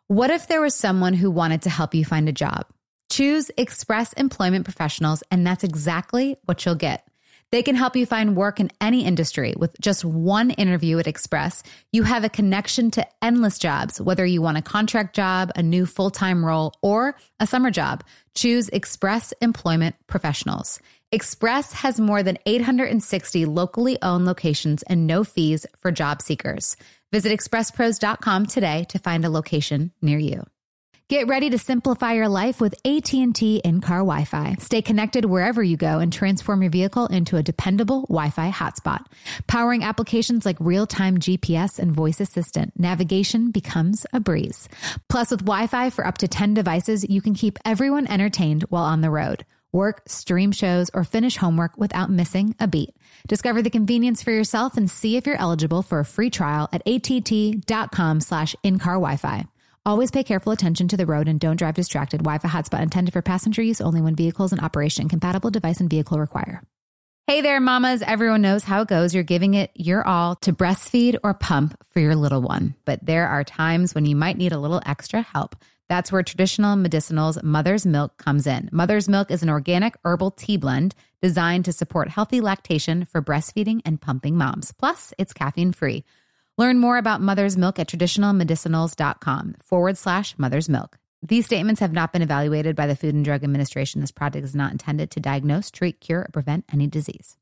What if there was someone who wanted to help you find a job? Choose Express Employment Professionals, and that's exactly what you'll get. They can help you find work in any industry. With just one interview at Express, you have a connection to endless jobs, whether you want a contract job, a new full-time role, or a summer job. Choose Express Employment Professionals. Express has more than 860 locally owned locations and no fees for job seekers. Visit expresspros.com today to find a location near you. Get ready to simplify your life with AT&T in-car Wi-Fi. Stay connected wherever you go and transform your vehicle into a dependable Wi-Fi hotspot. Powering applications like real-time GPS and voice assistant, navigation becomes a breeze. Plus, with Wi-Fi for up to 10 devices, you can keep everyone entertained while on the road. Work, stream shows, or finish homework without missing a beat. Discover the convenience for yourself and see if you're eligible for a free trial at att.com/in-car Wi-Fi. Always pay careful attention to the road and don't drive distracted. Wi-Fi hotspot intended for passenger use only when vehicles in operation. Compatible device and vehicle require. Hey there, mamas. Everyone knows how it goes. You're giving it your all to breastfeed or pump for your little one. But there are times when you might need a little extra help. That's where Traditional Medicinals Mother's Milk comes in. Mother's Milk is an organic herbal tea blend designed to support healthy lactation for breastfeeding and pumping moms. Plus, it's caffeine-free. Learn more about Mother's Milk at traditionalmedicinals.com/Mother's Milk. These statements have not been evaluated by the Food and Drug Administration. This product is not intended to diagnose, treat, cure, or prevent any disease.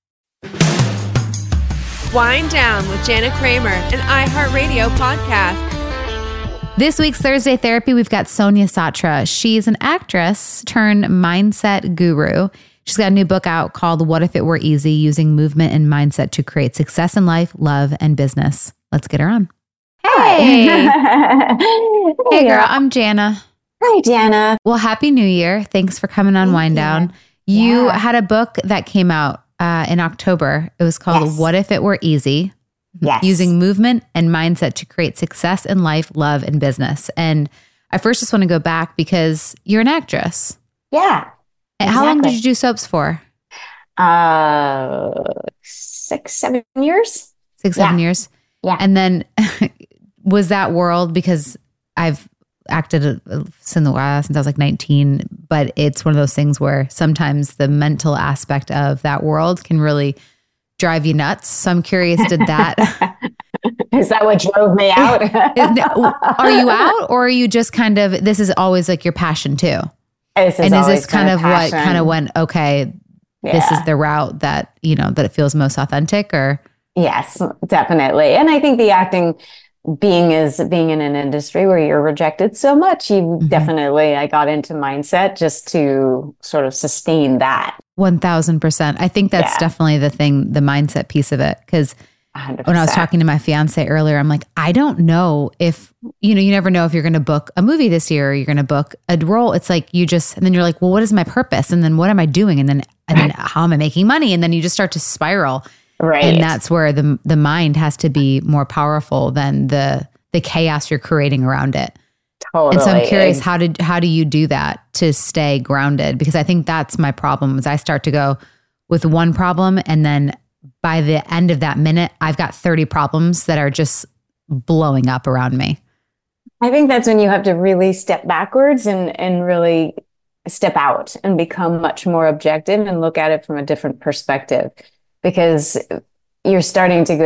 Wind Down with Jana Kramer, an iHeartRadio podcast. This week's Thursday Therapy, we've got Sonia Satra. She's an actress turned mindset guru. She's got a new book out called What If It Were Easy? Using Movement and Mindset to Create Success in Life, Love, and Business. Let's get her on. Hey. Hey, girl. I'm Jana. Hi, Jana. Well, Happy New Year. Thanks for coming on Wind Down. You had a book that came out in October. It was called What If It Were Easy? Yes. Using Movement and Mindset to Create Success in Life, Love, and Business. And I first just want to go back because you're an actress. Yeah. Exactly. How long did you do soaps for? 6, 7 years. 6, 7 years? Yeah. And then was that world, because I've acted since I was like 19, but it's one of those things where sometimes the mental aspect of that world can really drive you nuts. So I'm curious, did that... Is that what drove me out? Are you out, or are you just kind of, this is always like your passion too? Is this kind of what kind of went, okay, this is the route that, that it feels most authentic, or? Yes, definitely. And I think the acting, being in an industry where you're rejected so much, definitely, I got into mindset just to sort of sustain that. 1000%. I think that's definitely the thing, the mindset piece of it. Because when I was talking to my fiance earlier, I'm like, I don't know if, you never know if you're going to book a movie this year or you're going to book a role. It's like and then you're like, well, what is my purpose? And then what am I doing? And then how am I making money? And then you just start to spiral. Right. And that's where the mind has to be more powerful than the chaos you're creating around it. Totally. And so I'm curious, how do you do that to stay grounded? Because I think that's my problem, is I start to go with one problem, and then by the end of that minute, I've got 30 problems that are just blowing up around me. I think that's when you have to really step backwards and really step out and become much more objective and look at it from a different perspective. Because you're starting to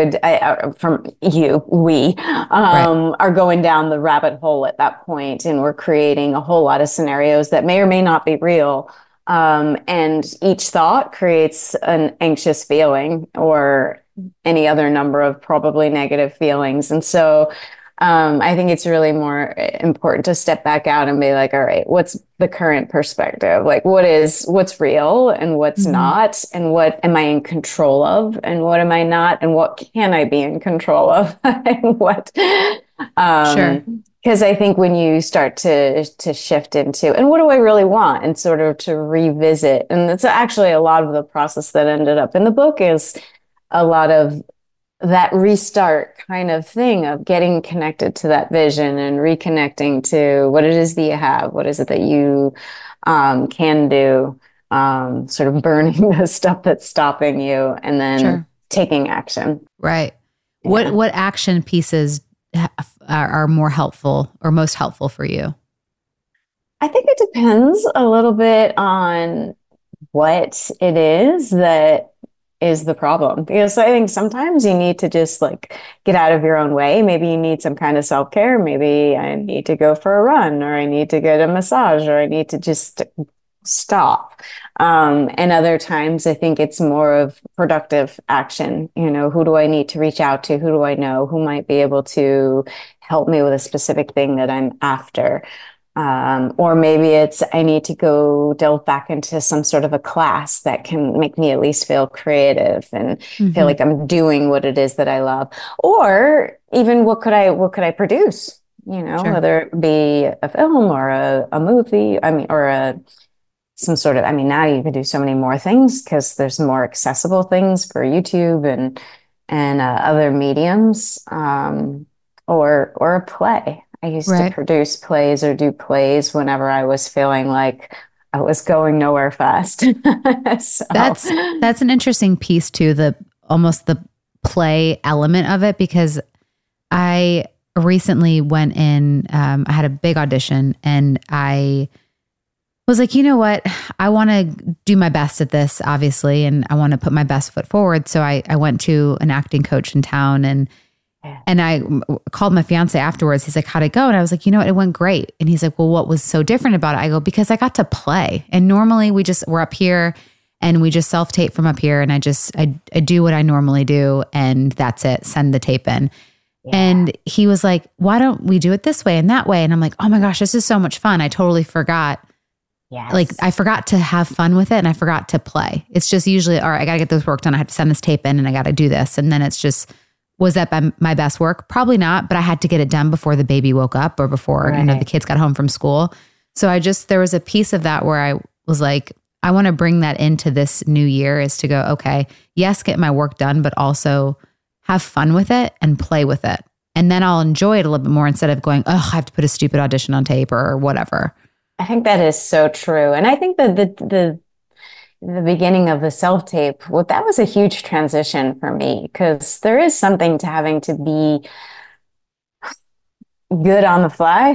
we are going down the rabbit hole at that point, and we're creating a whole lot of scenarios that may or may not be real. And each thought creates an anxious feeling or any other number of probably negative feelings. And so I think it's really more important to step back out and be like, all right, what's the current perspective? Like, what's real and what's not, and what am I in control of and what am I not, and what can I be in control of and what, Sure. Because I think when you start to shift into, and what do I really want, and sort of to revisit, and it's actually a lot of the process that ended up in the book is a lot of that restart kind of thing of getting connected to that vision and reconnecting to what it is that you have, what is it that you can do, sort of burning the stuff that's stopping you, and then taking action. Right. Yeah. What action pieces are more helpful or most helpful for you? I think it depends a little bit on what it is that is the problem. Because I think sometimes you need to just like get out of your own way. Maybe you need some kind of self-care. Maybe I need to go for a run, or I need to get a massage, or I need to just stop. And other times I think it's more of productive action. You know, who do I need to reach out to? Who do I know who might be able to help me with a specific thing that I'm after? Or maybe it's I need to go delve back into some sort of a class that can make me at least feel creative and feel like I'm doing what it is that I love. Or even what could I produce? You know, Sure. whether it be a film or a movie, some sort of, now you can do so many more things because there's more accessible things for YouTube and other mediums, or a play. I used to Right. produce plays or do plays whenever I was feeling like I was going nowhere fast. So, That's an interesting piece too, the almost the play element of it, because I recently went in, I had a big audition and I was like, you know what? I want to do my best at this, obviously, and I want to put my best foot forward. So I went to an acting coach in town and I called my fiance afterwards. He's like, how'd it go? And I was like, you know what? It went great. And he's like, well, what was so different about it? I go, because I got to play. And normally we're up here and we just self-tape from up here. And I do what I normally do. And that's it. Send the tape in. Yeah. And he was like, why don't we do it this way and that way? And I'm like, oh my gosh, this is so much fun. I totally forgot. Yes. Like I forgot to have fun with it and I forgot to play. It's just usually, all right, I got to get this work done. I have to send this tape in and I got to do this. And then it's just, was that my best work? Probably not, but I had to get it done before the baby woke up or before, the kids got home from school. So there was a piece of that where I was like, I want to bring that into this new year, is to go, okay, yes, get my work done, but also have fun with it and play with it. And then I'll enjoy it a little bit more instead of going, oh, I have to put a stupid audition on tape or whatever. I think that is so true. And I think that the beginning of the self-tape, well, that was a huge transition for me, because there is something to having to be good on the fly,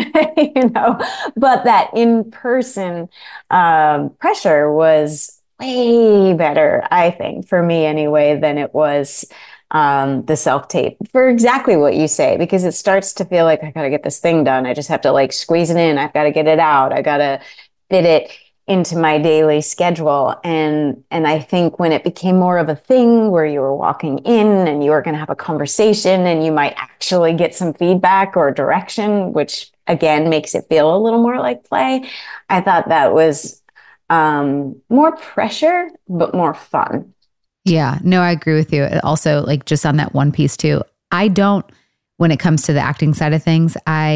but that in-person pressure was way better, I think, for me anyway, than it was the self-tape, for exactly what you say, because it starts to feel like I got to get this thing done. I just have to like squeeze it in. I've got to get it out. I got to fit it into my daily schedule. And I think when it became more of a thing where you were walking in and you were going to have a conversation and you might actually get some feedback or direction, which again makes it feel a little more like play, I thought that was more pressure, but more fun. Yeah, no, I agree with you. Also, like just on that one piece too, when it comes to the acting side of things,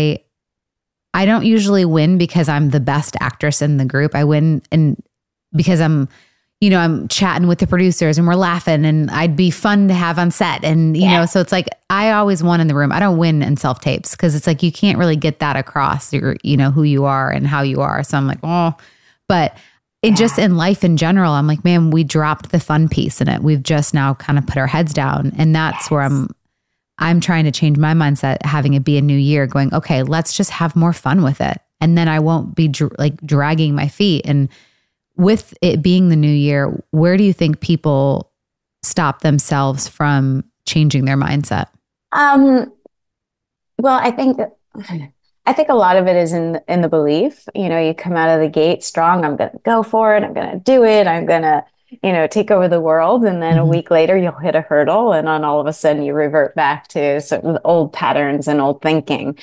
I don't usually win because I'm the best actress in the group. I win because I'm chatting with the producers and we're laughing and I'd be fun to have on set. And, so it's like, I always won in the room. I don't win in self-tapes because it's like, you can't really get that across who you are and how you are. So I'm like, oh, but just in life in general, I'm like, man, we dropped the fun piece in it. We've just now kind of put our heads down. And that's where I'm trying to change my mindset, having it be a new year, going, okay, let's just have more fun with it. And then I won't be dragging my feet. And with it being the new year, where do you think people stop themselves from changing their mindset? Well, I think a lot of it is in the belief. You come out of the gate strong. I'm going to go for it. I'm going to do it. I'm going to take over the world. And then a week later, you'll hit a hurdle. And then all of a sudden you revert back to certain old patterns and old thinking.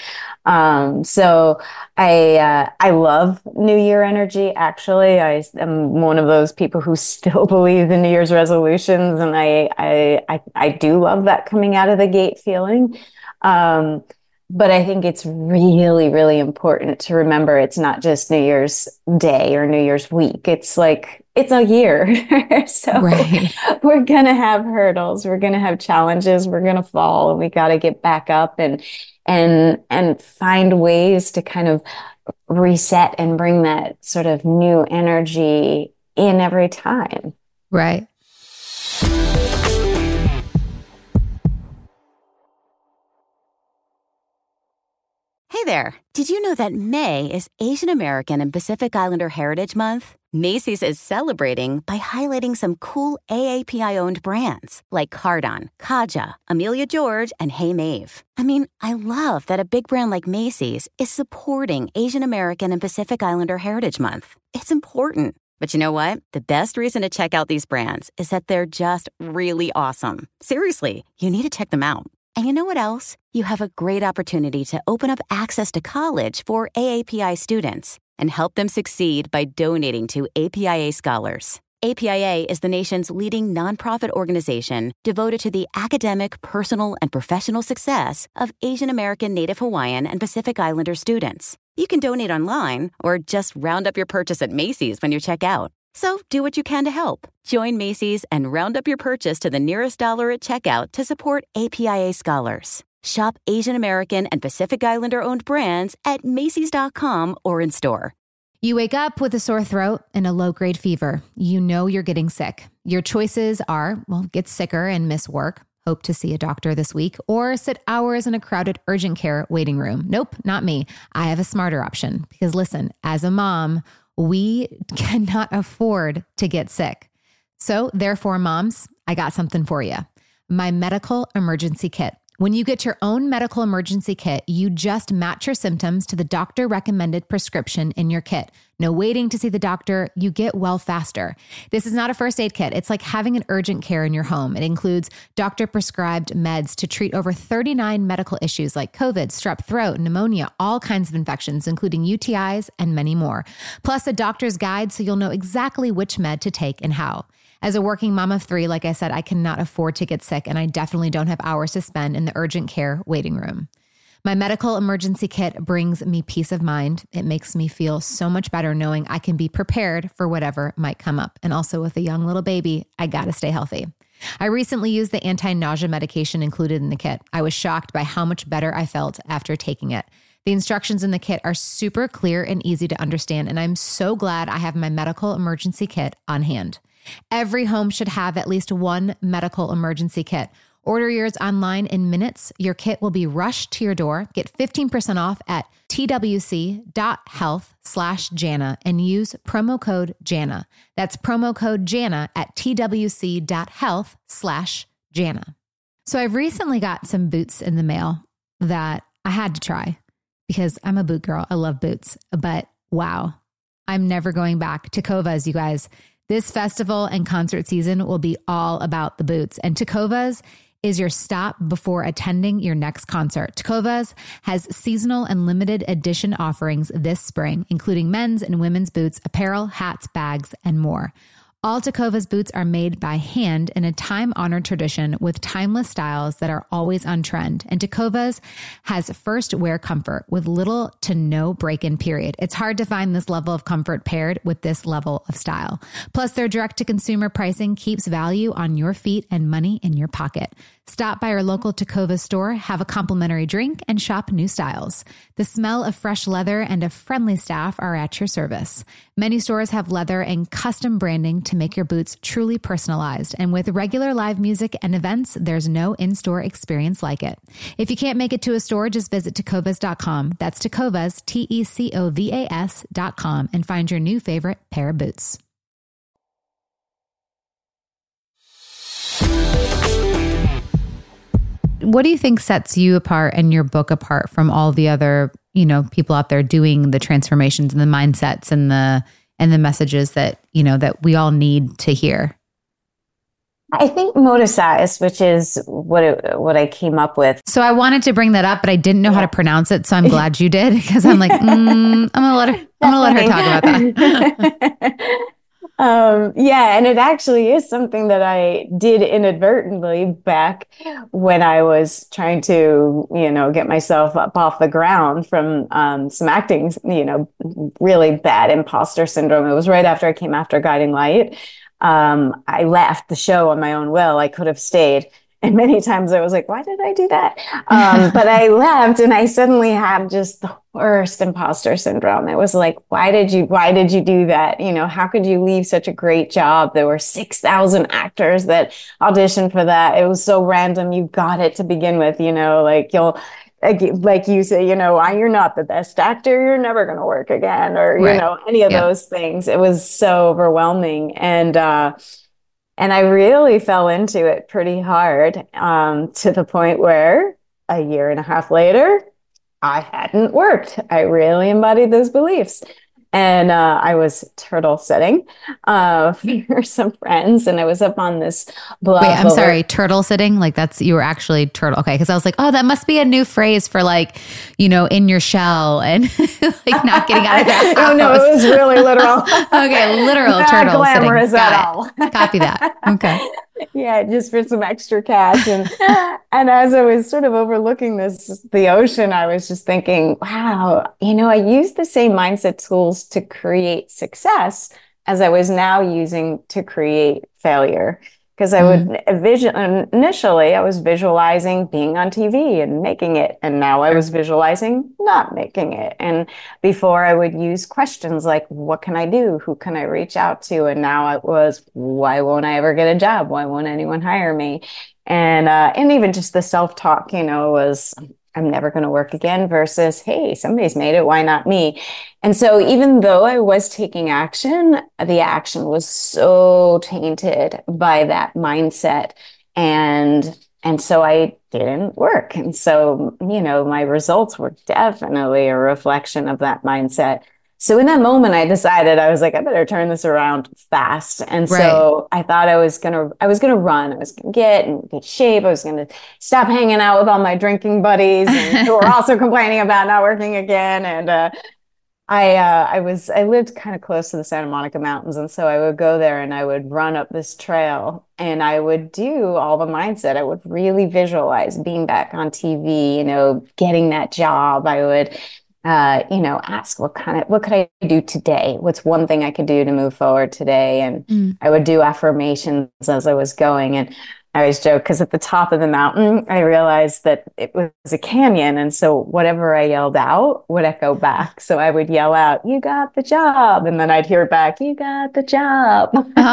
So I love New Year energy. Actually, I am one of those people who still believe in New Year's resolutions. And I do love that coming out of the gate feeling. But I think it's really, really important to remember it's not just New Year's Day or New Year's week. It's like, it's a year. So we're going to have hurdles. We're going to have challenges. We're going to fall, and we got to get back up and find ways to kind of reset and bring that sort of new energy in every time. Right. Hey there! Did you know that May is Asian American and Pacific Islander Heritage Month? Macy's is celebrating by highlighting some cool AAPI-owned brands like Cardon, Kaja, Amelia George, and Hey Mave. I mean, I love that a big brand like Macy's is supporting Asian American and Pacific Islander Heritage Month. It's important. But you know what? The best reason to check out these brands is that they're just really awesome. Seriously, you need to check them out. And you know what else? You have a great opportunity to open up access to college for AAPI students and help them succeed by donating to APIA Scholars. APIA is the nation's leading nonprofit organization devoted to the academic, personal, and professional success of Asian American, Native Hawaiian, and Pacific Islander students. You can donate online or just round up your purchase at Macy's when you check out. So do what you can to help. Join Macy's and round up your purchase to the nearest dollar at checkout to support APIA Scholars. Shop Asian American and Pacific Islander-owned brands at Macy's.com or in store. You wake up with a sore throat and a low-grade fever. You know you're getting sick. Your choices are, well, get sicker and miss work, hope to see a doctor this week, or sit hours in a crowded urgent care waiting room. Nope, not me. I have a smarter option because listen, as a mom, we cannot afford to get sick. So therefore, moms, I got something for you. My medical emergency kit. When you get your own medical emergency kit, you just match your symptoms to the doctor-recommended prescription in your kit. No waiting to see the doctor. You get well faster. This is not a first aid kit. It's like having an urgent care in your home. It includes doctor-prescribed meds to treat over 39 medical issues like COVID, strep throat, pneumonia, all kinds of infections, including UTIs and many more. Plus a doctor's guide so you'll know exactly which med to take and how. As a working mom of 3, like I said, I cannot afford to get sick, and I definitely don't have hours to spend in the urgent care waiting room. My medical emergency kit brings me peace of mind. It makes me feel so much better knowing I can be prepared for whatever might come up. And also with a young little baby, I got to stay healthy. I recently used the anti-nausea medication included in the kit. I was shocked by how much better I felt after taking it. The instructions in the kit are super clear and easy to understand, and I'm so glad I have my medical emergency kit on hand. Every home should have at least one medical emergency kit. Order yours online in minutes. Your kit will be rushed to your door. Get 15% off at twc.health/Jana and use promo code Jana. That's promo code Jana at twc.health/Jana. So I've recently got some boots in the mail that I had to try because I'm a boot girl. I love boots, but wow, I'm never going back. Tecovas, you guys. This festival and concert season will be all about the boots, and Tecovas is your stop before attending your next concert. Tecovas has seasonal and limited edition offerings this spring, including men's and women's boots, apparel, hats, bags, and more. All Tecovas boots are made by hand in a time-honored tradition with timeless styles that are always on trend. And Tecovas has first wear comfort with little to no break-in period. It's hard to find this level of comfort paired with this level of style. Plus, their direct-to-consumer pricing keeps value on your feet and money in your pocket. Stop by our local Tecovas store, have a complimentary drink, and shop new styles. The smell of fresh leather and a friendly staff are at your service. Many stores have leather and custom branding to make your boots truly personalized. And with regular live music and events, there's no in-store experience like it. If you can't make it to a store, just visit tecovas.com. That's Tecovas, Tecovas.com, and find your new favorite pair of boots. What do you think sets you apart and your book apart from all the other, people out there doing the transformations and the mindsets and the messages that, that we all need to hear? I think Modicize, which is what I came up with. So I wanted to bring that up, but I didn't know how to pronounce it. So I'm glad you did, because I'm like, I'm gonna let her talk about that. And it actually is something that I did inadvertently back when I was trying to, get myself up off the ground from some acting, really bad imposter syndrome. It was right after I came after Guiding Light. I left the show on my own will. I could have stayed. And many times I was like, why did I do that? But I left and I suddenly had just the worst imposter syndrome. It was like, why did you do that? How could you leave such a great job? There were 6,000 actors that auditioned for that. It was so random. You got it to begin with, like you say, you're not the best actor, you're never going to work again, or, Right. any of those things. It was so overwhelming. And I really fell into it pretty hard, to the point where a year and a half later, I hadn't worked. I really embodied those beliefs. And I was turtle sitting for some friends, and I was up on this bluff. Wait, I'm sorry, turtle sitting? Like you were actually turtle. Okay, because I was like, oh, that must be a new phrase for like, in your shell and like not getting out of the house. Oh, no, it was really literal. Okay, literal not turtle glamorous sitting. at all. Copy that. Okay. Yeah, just for some extra cash. And as I was sort of overlooking the ocean, I was just thinking, wow, I use the same mindset tools to create success as I was now using to create failure. Because I would initially, I was visualizing being on TV and making it. And now I was visualizing not making it. And before I would use questions like, what can I do? Who can I reach out to? And now it was, why won't I ever get a job? Why won't anyone hire me? And even just the self-talk, was, I'm never going to work again, versus, hey, somebody's made it. Why not me? And so even though I was taking action, the action was so tainted by that mindset. And so I didn't work. And so, my results were definitely a reflection of that mindset. So in that moment, I decided, I was like, I better turn this around fast. And so I thought I was gonna run. I was gonna get in good shape. I was gonna stop hanging out with all my drinking buddies who were also complaining about not working again. And I lived kind of close to the Santa Monica Mountains, and so I would go there and I would run up this trail, and I would do all the mindset. I would really visualize being back on TV, getting that job. I would ask what could I do today? What's one thing I could do to move forward today? And I would do affirmations as I was going. And I always joke, because at the top of the mountain, I realized that it was a canyon. And so whatever I yelled out would echo back. So I would yell out, you got the job. And then I'd hear back, you got the job.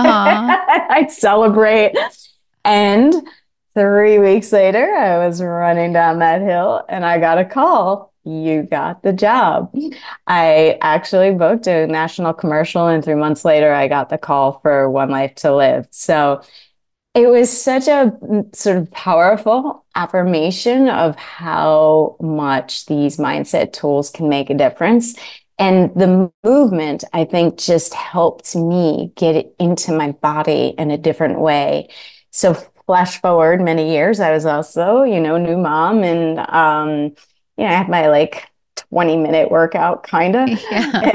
I'd celebrate. And 3 weeks later, I was running down that hill and I got a call. You got the job. I actually booked a national commercial, and 3 months later, I got the call for One Life to Live. So it was such a sort of powerful affirmation of how much these mindset tools can make a difference. And the movement, I think, just helped me get it into my body in a different way. So flash forward many years, I was also, new mom, and I had my 20-minute workout kind of. Yeah.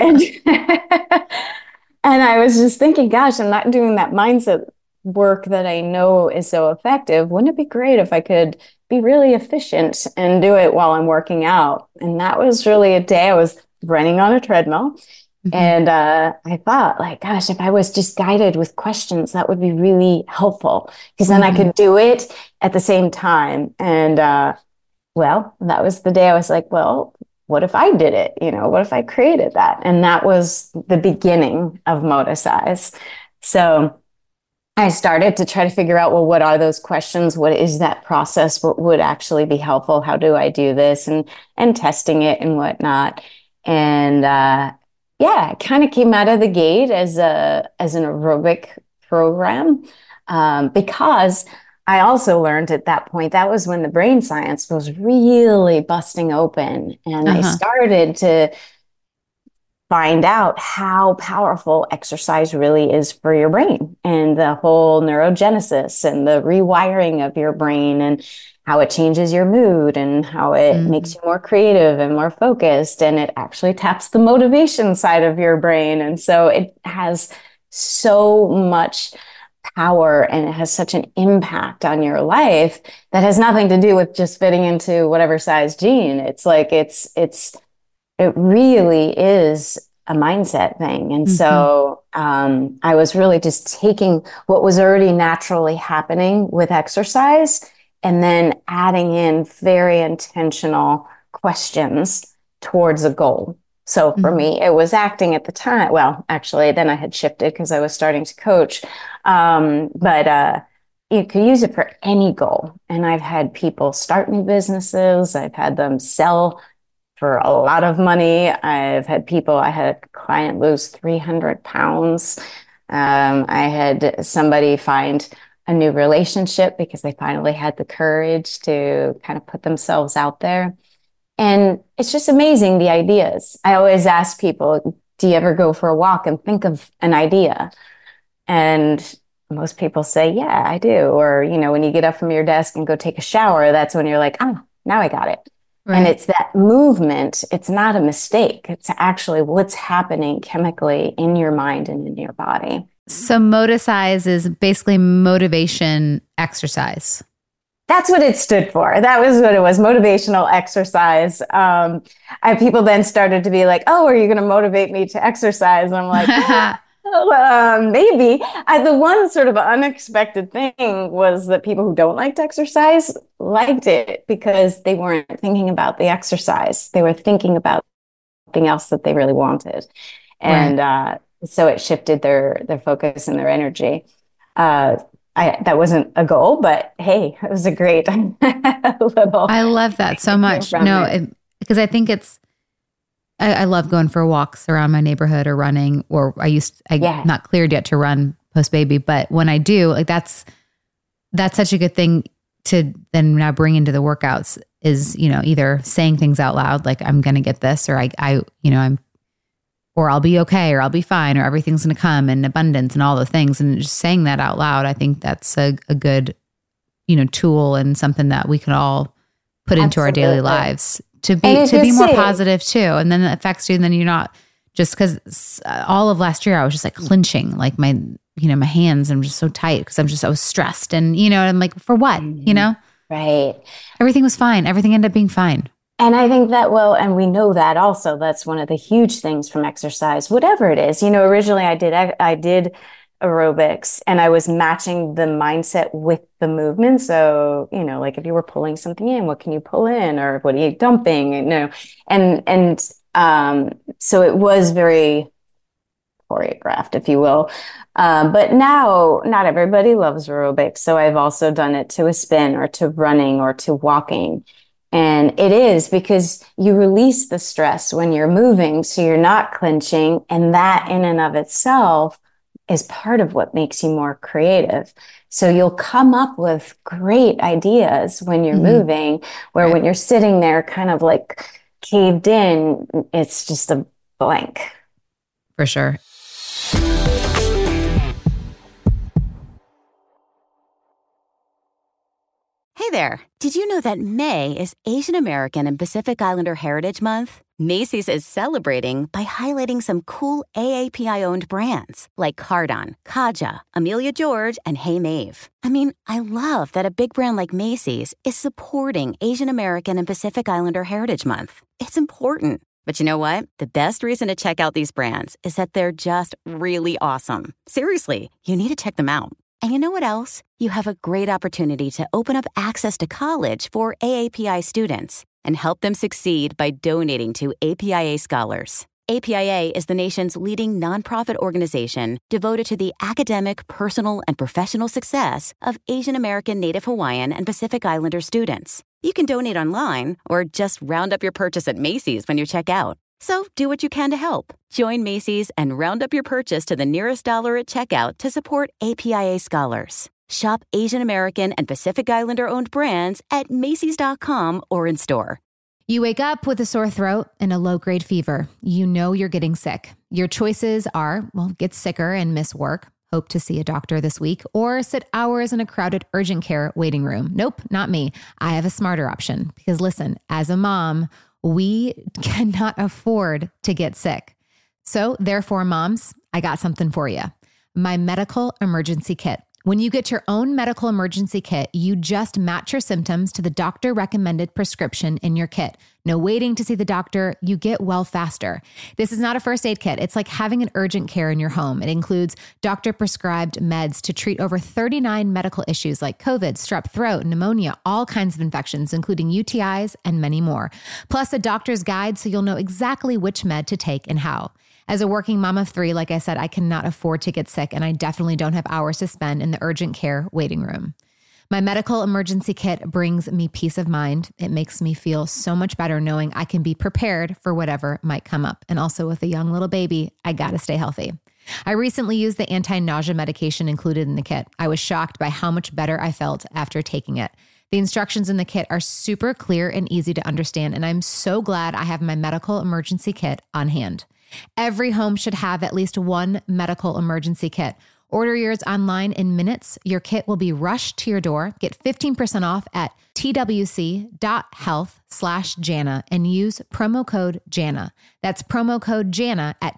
And I was just thinking, gosh, I'm not doing that mindset work that I know is so effective. Wouldn't it be great if I could be really efficient and do it while I'm working out? And that was really a day I was running on a treadmill. And I thought, gosh, if I was just guided with questions, that would be really helpful, because then I could do it at the same time. And well, that was the day I was like, well, what if I did it? What if I created that? And that was the beginning of Modicize. So I started to try to figure out, well, what are those questions? What is that process? What would actually be helpful? How do I do this? And testing it and whatnot. And it kind of came out of the gate as an aerobic program, because I also learned at that point, that was when the brain science was really busting open. And I started to find out how powerful exercise really is for your brain, and the whole neurogenesis and the rewiring of your brain, and how it changes your mood, and how it makes you more creative and more focused. And it actually taps the motivation side of your brain. And so it has so much power, and it has such an impact on your life that has nothing to do with just fitting into whatever size jean. It's it really is a mindset thing. And so I was really just taking what was already naturally happening with exercise, and then adding in very intentional questions towards a goal. So for me, it was acting at the time. Well, actually, then I had shifted because I was starting to coach. But you could use it for any goal. And I've had people start new businesses. I've had them sell for a lot of money. I had a client lose 300 pounds. I had somebody find a new relationship because they finally had the courage to kind of put themselves out there. And it's just amazing, the ideas. I always ask people, do you ever go for a walk and think of an idea? And most people say, yeah, I do. Or, when you get up from your desk and go take a shower, that's when you're like, oh, now I got it. Right. And it's that movement. It's not a mistake. It's actually what's happening chemically in your mind and in your body. So Moticize is basically motivation exercise. That's what it stood for. That was what it was, motivational exercise. People then started to be like, oh, are you going to motivate me to exercise? And I'm like, maybe. The one sort of unexpected thing was that people who don't like to exercise liked it because they weren't thinking about the exercise. They were thinking about something else that they really wanted. And so it shifted their focus and their energy. That wasn't a goal, but hey, it was a great little. I love that so much. No, because I think I love going for walks around my neighborhood or running, or not cleared yet to run post baby, but when I do, like that's such a good thing to then now bring into the workouts is, either saying things out loud, like I'm going to get this, or or I'll be okay, or I'll be fine, or everything's going to come in abundance and all the things. And just saying that out loud, I think that's a good, tool and something that we can all put into our daily lives to be more positive too. And then it affects you. And then you're not just because all of last year I was just like clenching, like my hands, I'm just so tight because I was stressed. And, I'm like, for what, Right. Everything was fine. Everything ended up being fine. And I think that, and we know that also, that's one of the huge things from exercise, whatever it is. Originally I did aerobics and I was matching the mindset with the movement. So, like if you were pulling something in, what can you pull in, or what are you dumping? So it was very choreographed, if you will. But now not everybody loves aerobics. So I've also done it to a spin or to running or to walking. And it is because you release the stress when you're moving, so you're not clenching. And that in and of itself is part of what makes you more creative. So you'll come up with great ideas when you're moving, where when you're sitting there kind of like caved in, it's just a blank. For sure. Hey there. Did you know that May is Asian American and Pacific Islander Heritage Month? Macy's is celebrating by highlighting some cool AAPI-owned brands like Cardon, Kaja, Amelia George, and Hey Mave. I mean, I love that a big brand like Macy's is supporting Asian American and Pacific Islander Heritage Month. It's important. But you know what? The best reason to check out these brands is that they're just really awesome. Seriously, you need to check them out. And you know what else? You have a great opportunity to open up access to college for AAPI students and help them succeed by donating to APIA Scholars. APIA is the nation's leading nonprofit organization devoted to the academic, personal, and professional success of Asian American, Native Hawaiian, and Pacific Islander students. You can donate online or just round up your purchase at Macy's when you check out. So do what you can to help. Join Macy's and round up your purchase to the nearest dollar at checkout to support APIA Scholars. Shop Asian American and Pacific Islander-owned brands at Macy's.com or in store. You wake up with a sore throat and a low-grade fever. You know you're getting sick. Your choices are, get sicker and miss work, hope to see a doctor this week, or sit hours in a crowded urgent care waiting room. Nope, not me. I have a smarter option because listen, as a mom, we cannot afford to get sick. So therefore, moms, I got something for you. My medical emergency kit. When you get your own medical emergency kit, you just match your symptoms to the doctor-recommended prescription in your kit. No waiting to see the doctor. You get well faster. This is not a first aid kit. It's like having an urgent care in your home. It includes doctor-prescribed meds to treat over 39 medical issues like COVID, strep throat, pneumonia, all kinds of infections, including UTIs and many more. Plus a doctor's guide so you'll know exactly which med to take and how. As a working mom of 3, like I said, I cannot afford to get sick, and I definitely don't have hours to spend in the urgent care waiting room. My medical emergency kit brings me peace of mind. It makes me feel so much better knowing I can be prepared for whatever might come up. And also with a young little baby, I gotta stay healthy. I recently used the anti-nausea medication included in the kit. I was shocked by how much better I felt after taking it. The instructions in the kit are super clear and easy to understand, and I'm so glad I have my medical emergency kit on hand. Every home should have at least one medical emergency kit. Order yours online in minutes. Your kit will be rushed to your door. Get 15% off at twc.health/Jana and use promo code Jana. That's promo code Jana at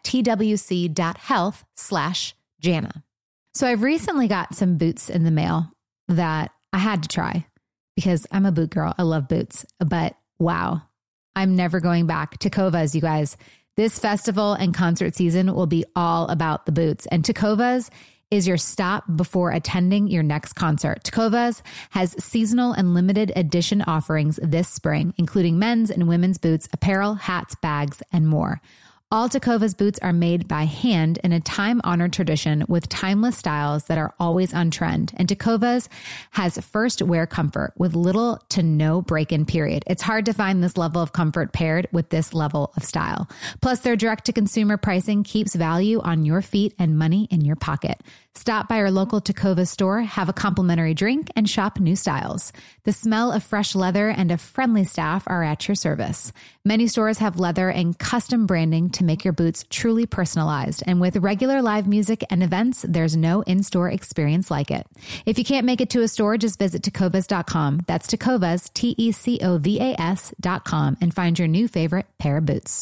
twc.health/Jana. So I've recently got some boots in the mail that I had to try because I'm a boot girl. I love boots, but wow, I'm never going back. Tecovas, you guys. This festival and concert season will be all about the boots, and Tecovas is your stop before attending your next concert. Tecovas has seasonal and limited edition offerings this spring, including men's and women's boots, apparel, hats, bags, and more. All Tecovas boots are made by hand in a time-honored tradition with timeless styles that are always on trend. And Tecovas has first wear comfort with little to no break-in period. It's hard to find this level of comfort paired with this level of style. Plus, their direct-to-consumer pricing keeps value on your feet and money in your pocket. Stop by your local Tecovas store, have a complimentary drink, and shop new styles. The smell of fresh leather and a friendly staff are at your service. Many stores have leather and custom branding to make your boots truly personalized. And with regular live music and events, there's no in-store experience like it. If you can't make it to a store, just visit tecovas.com. That's Tecovas, Tecovas.com, and find your new favorite pair of boots.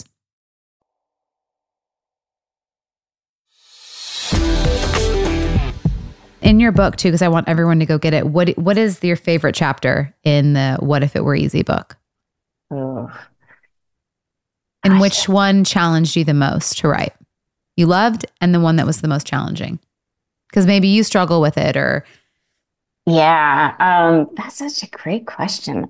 In your book, too, because I want everyone to go get it, what is your favorite chapter in the What If It Were Easy book? Oh. And which one challenged you the most to write? You loved, and the one that was the most challenging? Because maybe you struggle with it, or... Yeah, that's such a great question.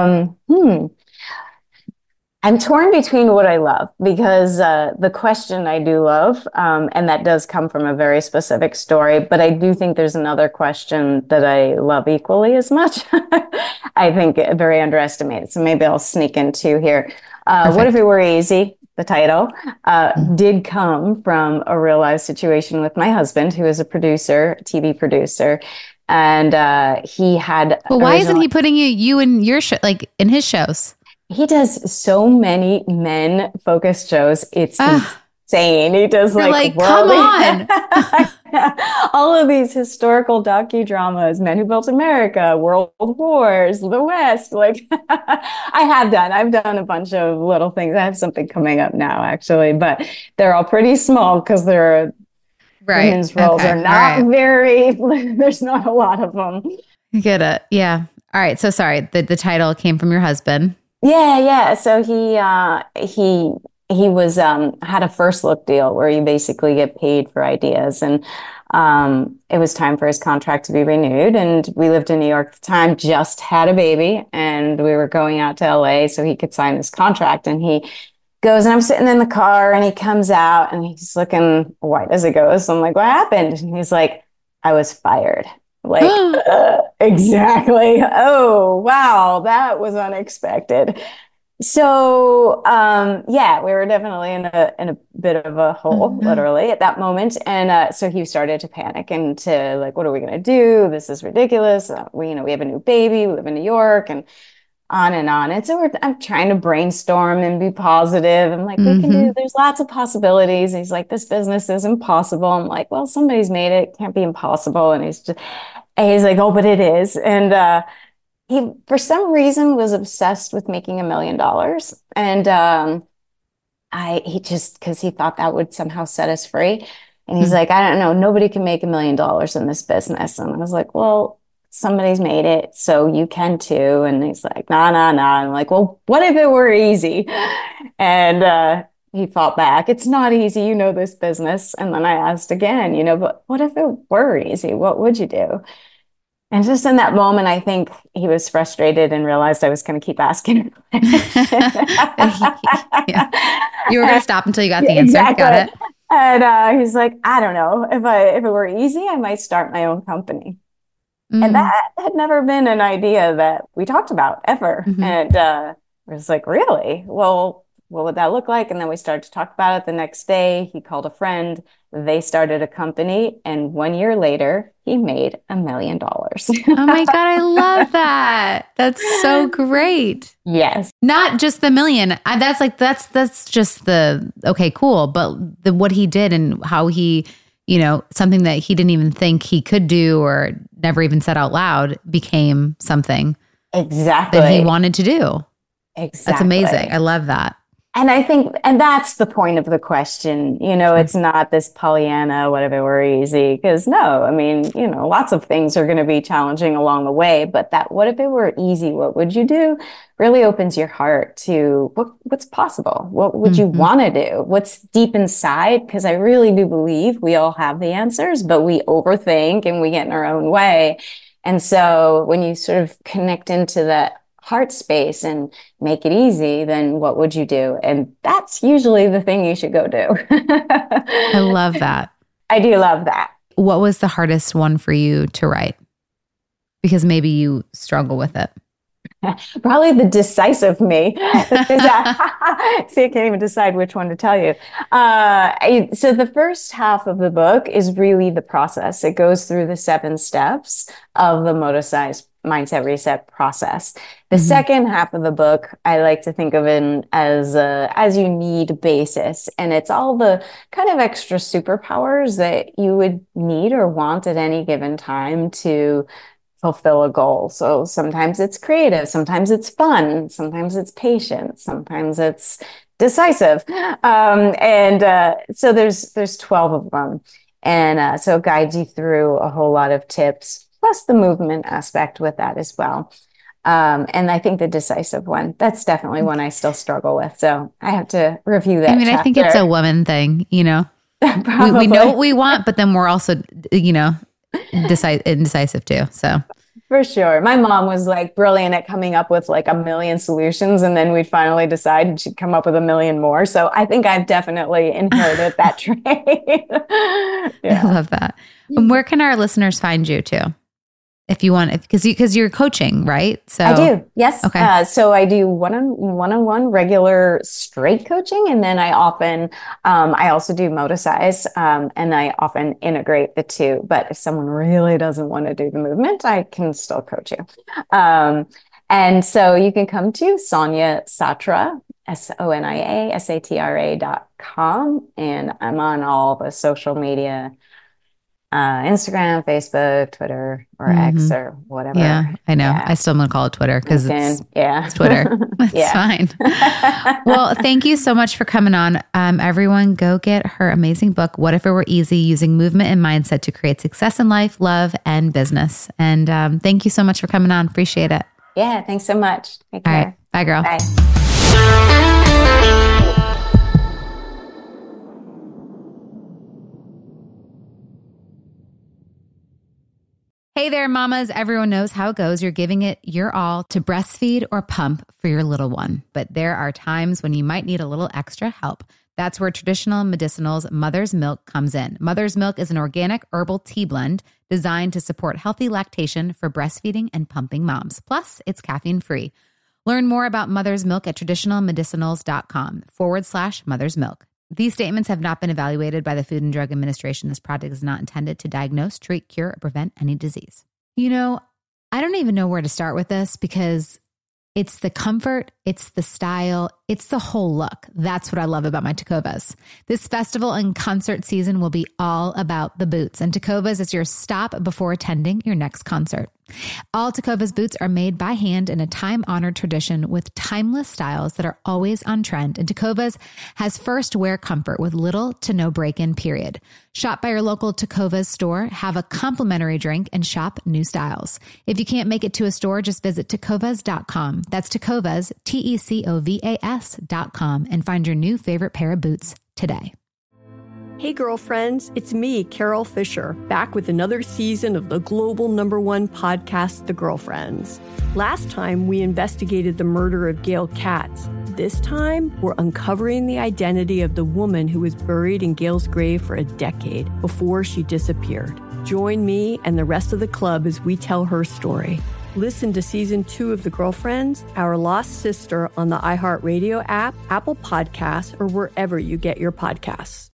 I'm torn between what I love, because the question I do love, and that does come from a very specific story, but I do think there's another question that I love equally as much. I think very underestimated. So maybe I'll sneak in two here. What If It Were Easy, the title, did come from a real life situation with my husband, who is a producer, a TV producer. And he had... Well, why isn't he putting you in your show, like in his shows? He does so many men-focused shows. It's insane. He does like come on. all of these historical docudramas, Men Who Built America, World Wars, The West. Like I've done a bunch of little things. I have something coming up now, actually, but they're all pretty small because they're women's roles are not very. There's not a lot of them. You get it. Yeah. All right. So sorry. The title came from your husband. Yeah. So he was had a first look deal where you basically get paid for ideas, and it was time for his contract to be renewed. And we lived in New York at the time, just had a baby, and we were going out to LA so he could sign this contract. And he goes, and I'm sitting in the car, and he comes out, and he's looking white as a ghost. I'm like, "What happened?" And he's like, "I was fired." Like, exactly. Oh, wow. That was unexpected. So, we were definitely in a bit of a hole, literally, at that moment. And so he started to panic and to like, what are we going to do? This is ridiculous. We have a new baby. We live in New York, and on and on. And so I'm trying to brainstorm and be positive. I'm like, we can do, there's lots of possibilities. And he's like, this business is impossible. I'm like, well, somebody's made it. It can't be impossible. And he's like, oh, but it is. And he, for some reason, was obsessed with making $1 million. And because he thought that would somehow set us free. And he's like, I don't know, nobody can make $1 million in this business. And I was like, well, somebody's made it, so you can too. And he's like, nah. I'm like, well, what if it were easy? And he fought back. It's not easy. You know this business. And then I asked again, but what if it were easy? What would you do? And just in that moment, I think he was frustrated and realized I was going to keep asking. Yeah. You were going to stop until you got the answer. Exactly. Got it. And he's like, I don't know. If it were easy, I might start my own company. And that had never been an idea that we talked about ever. And I was like, really? Well, what would that look like? And then we started to talk about it the next day. He called a friend. They started a company. And 1 year later, he made $1 million. Oh my God, I love that. That's so great. Yes. Not just the million. That's just the, okay, cool. But what he did and how he, something that he didn't even think he could do or never even said out loud became something exactly that he wanted to do. Exactly. That's amazing. I love that. And I think, and that's the point of the question, it's not this Pollyanna, what if it were easy? Because no, I mean, lots of things are going to be challenging along the way, but that what if it were easy? What would you do? Really opens your heart to what's possible. What would you want to do? What's deep inside? Because I really do believe we all have the answers, but we overthink and we get in our own way. And so when you sort of connect into that heart space and make it easy, then what would you do? And that's usually the thing you should go do. I love that. I do love that. What was the hardest one for you to write? Because maybe you struggle with it. Probably the decisive me. See, I can't even decide which one to tell you. So the first half of the book is really the process. It goes through the 7 steps of the Moto-Size Mindset Reset process. The second half of the book, I like to think of it as you need basis. And it's all the kind of extra superpowers that you would need or want at any given time to fulfill a goal. So sometimes it's creative, sometimes it's fun, sometimes it's patient, sometimes it's decisive. So there's 12 of them. And so it guides you through a whole lot of tips, plus the movement aspect with that as well. And I think the decisive one, that's definitely one I still struggle with. So I have to review that. I think it's a woman thing, we know what we want, but then we're also, indecisive too. So for sure. My mom was like brilliant at coming up with like 1 million solutions, and then we'd finally decide and she'd come up with 1 million more. So I think I've definitely inherited that trait. Yeah. I love that. And where can our listeners find you too? If you want, because you're coaching, right? So I do. Yes. Okay. So I do one-on-one regular straight coaching. And then I also do Moto-Size, and I often integrate the two. But if someone really doesn't want to do the movement, I can still coach you. And so you can come to Sonia Satra, SoniaSatra.com. And I'm on all the social media, Instagram, Facebook, Twitter, or X, or whatever. Yeah, I know. Yeah. I still want to call it Twitter because it's Twitter. It's fine. Well, thank you so much for coming on. Everyone, go get her amazing book, What If It Were Easy? Using Movement and Mindset to Create Success in Life, Love, and Business. And thank you so much for coming on. Appreciate it. Yeah, thanks so much. Take care. All right. Bye, girl. Bye. Hey there, mamas. Everyone knows how it goes. You're giving it your all to breastfeed or pump for your little one. But there are times when you might need a little extra help. That's where Traditional Medicinals Mother's Milk comes in. Mother's Milk is an organic herbal tea blend designed to support healthy lactation for breastfeeding and pumping moms. Plus, it's caffeine-free. Learn more about Mother's Milk at traditionalmedicinals.com/Mother's Milk. These statements have not been evaluated by the Food and Drug Administration. This product is not intended to diagnose, treat, cure, or prevent any disease. I don't even know where to start with this because it's the comfort it's the style, it's the whole look. That's what I love about my Tecovas. This festival and concert season will be all about the boots, and Tecovas is your stop before attending your next concert. All Tecovas boots are made by hand in a time-honored tradition with timeless styles that are always on trend, and Tecovas has first wear comfort with little to no break-in period. Shop by your local Tecovas store, have a complimentary drink, and shop new styles. If you can't make it to a store, just visit tecovas.com. That's Tecovas, Tecovas.com, and find your new favorite pair of boots today. Hey girlfriends, it's me, Carol Fisher, back with another season of the global #1 podcast, The Girlfriends. Last time, we investigated the murder of Gail Katz. This time, we're uncovering the identity of the woman who was buried in Gail's grave for a decade before she disappeared. Join me and the rest of the club as we tell her story. Listen to Season 2 of The Girlfriends, Our Lost Sister on the iHeartRadio app, Apple Podcasts, or wherever you get your podcasts.